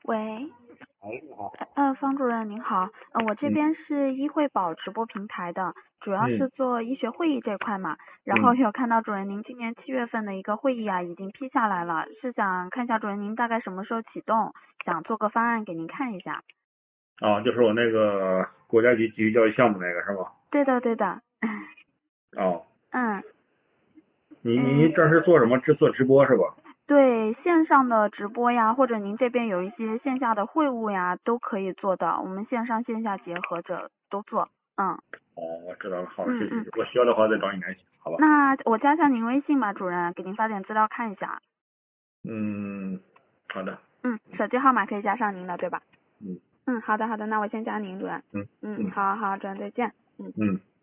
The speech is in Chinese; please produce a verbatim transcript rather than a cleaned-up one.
喂， 哎，你好。 呃，方主任您好，呃，我这嗯边是医惠宝直播平台的，主要是嗯做医学会议这块嘛，然后嗯。 有看到主任您今年七月份的一个会议啊，已经批下来了，是想看一下主任您大概什么时候启动，想做个方案给您看一下。 啊，就是我那个国家级继续教育项目那个是吧？ 对的对的， 哦， 嗯你你嗯， 这是做什么？制做直播是吧？ 对，线上的直播呀，或者您这边有一些线下的会务呀，都可以做的，我们线上线下结合着都做，嗯哦，我知道了。好， 嗯嗯。 谢谢。我需要的话再找你联系，好吧？ 那我加下您微信吧，主任，给您发点资料看一下。 嗯，好的。 嗯，手机号码可以加上您的，对吧？ 嗯嗯，好的好的，那我先加您，主任。 嗯嗯， 嗯好好，主任再见。嗯。 嗯。